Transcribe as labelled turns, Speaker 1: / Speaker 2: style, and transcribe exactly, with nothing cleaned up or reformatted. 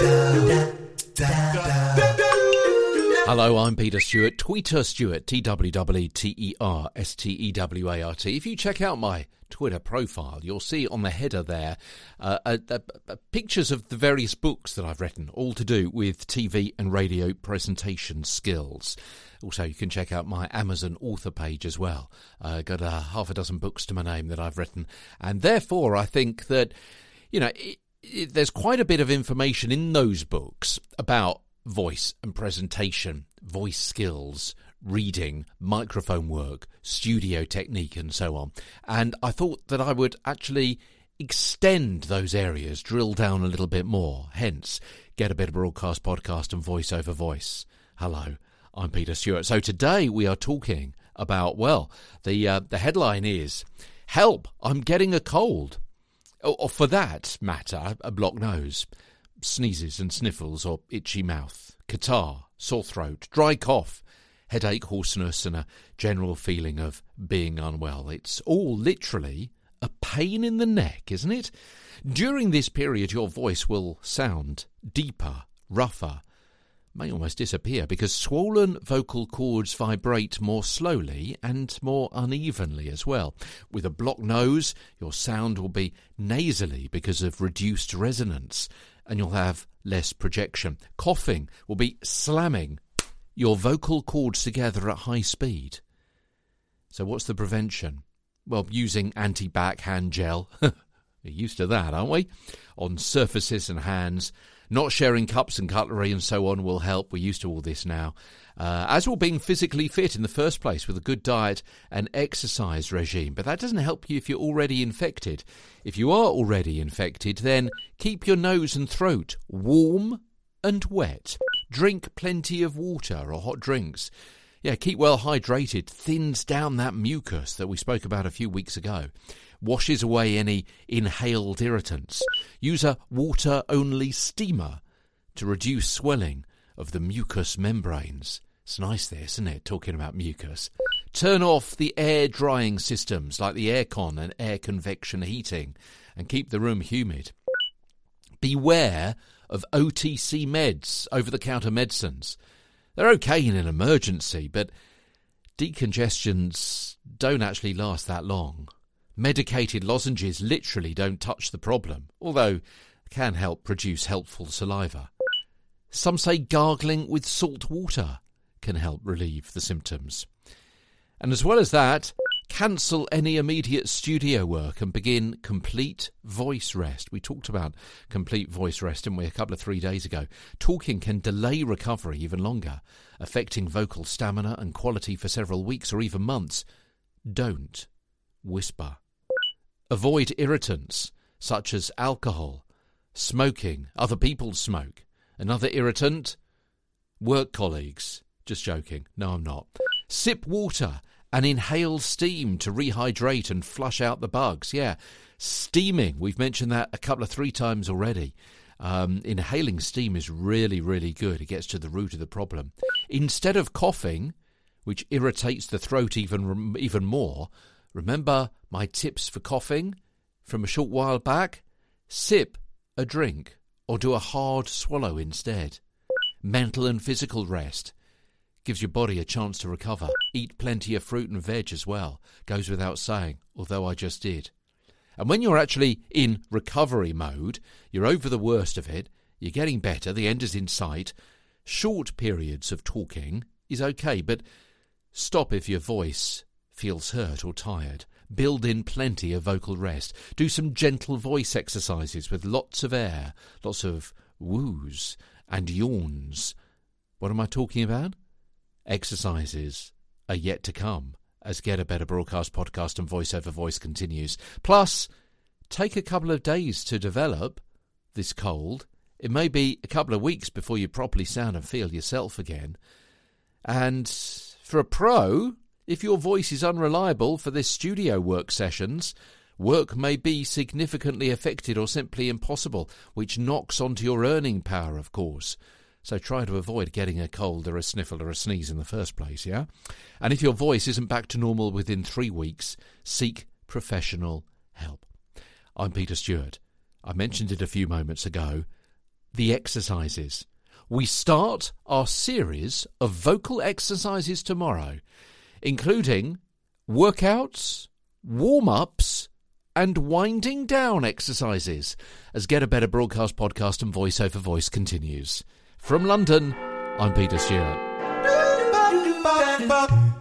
Speaker 1: Hello, I'm Peter Stewart, Tweeter Stewart, T W W T E R S T E W A R T. If you check out my Twitter profile, you'll see on the header there uh, uh, uh, uh, pictures of the various books that I've written, all to do with T V and radio presentation skills. Also, you can check out my Amazon author page as well. Uh, got uh, half a dozen books to my name that I've written. And therefore, I think that, you know, it, it, there's quite a bit of information in those books about voice and presentation, voice skills, reading, microphone work, studio technique and so on. And I thought that I would actually extend those areas, drill down a little bit more, hence Get a Better Broadcast Podcast and Voice Over Voice. Hello, I'm Peter Stewart. So today we are talking about, well, the uh, the headline is, Help, I'm Getting a Cold. Or, or for that matter, a blocked nose, sneezes and sniffles or itchy mouth, catarrh, sore throat, dry cough, headache, hoarseness and a general feeling of being unwell. It's all literally a pain in the neck, isn't it? During this period, your voice will sound deeper, rougher, may almost disappear because swollen vocal cords vibrate more slowly and more unevenly as well. With a blocked nose, your sound will be nasally because of reduced resonance, and you'll have less projection. Coughing will be slamming your vocal cords together at high speed. So what's the prevention? Well, using anti-backhand gel. We're used to that, aren't we? On surfaces and hands. Not sharing cups and cutlery and so on will help. We're used to all this now. Uh, as well, being physically fit in the first place with a good diet and exercise regime. But that doesn't help you if you're already infected. If you are already infected, then keep your nose and throat warm and wet. Drink plenty of water or hot drinks. Yeah, keep well hydrated. Thins down that mucus that we spoke about a few weeks ago. Washes away any inhaled irritants. Use a water-only steamer to reduce swelling of the mucous membranes. It's nice this, isn't it, talking about mucus. Turn off the air-drying systems like the aircon and air convection heating and keep the room humid. Beware of O T C meds, over-the-counter medicines. They're okay in an emergency, but decongestions don't actually last that long. Medicated lozenges literally don't touch the problem, although can help produce helpful saliva. Some say gargling with salt water can help relieve the symptoms. And as well as that, cancel any immediate studio work and begin complete voice rest. We talked about complete voice rest, didn't we, a couple of three days ago. Talking can delay recovery even longer, affecting vocal stamina and quality for several weeks or even months. Don't whisper. Avoid irritants such as alcohol, smoking, other people's smoke. Another irritant? Work colleagues. Just joking. No, I'm not. Sip water and inhale steam to rehydrate and flush out the bugs. Yeah, steaming. We've mentioned that a couple of three times already. Um, inhaling steam is really, really good. It gets to the root of the problem. Instead of coughing, which irritates the throat even even more, remember my tips for coughing from a short while back? Sip a drink or do a hard swallow instead. Mental and physical rest gives your body a chance to recover. Eat plenty of fruit and veg as well. Goes without saying, although I just did. And when you're actually in recovery mode, you're over the worst of it, you're getting better, the end is in sight, short periods of talking is okay, but stop if your voice feels hurt or tired. Build in plenty of vocal rest. Do some gentle voice exercises with lots of air, lots of woos and yawns. What am I talking about? Exercises are yet to come as Get a Better Broadcast Podcast and Voice Over Voice continues. Plus, take a couple of days to develop this cold. It may be a couple of weeks before you properly sound and feel yourself again. And for a pro, if your voice is unreliable for this studio work sessions, work may be significantly affected or simply impossible, which knocks onto your earning power, of course. So try to avoid getting a cold or a sniffle or a sneeze in the first place, yeah? And if your voice isn't back to normal within three weeks, seek professional help. I'm Peter Stewart. I mentioned it a few moments ago. the exercises. We start our series of vocal exercises tomorrow, including workouts, warm-ups, and winding down exercises as Get a Better Broadcast Podcast and Voice Over Voice continues. From London, I'm Peter Stewart.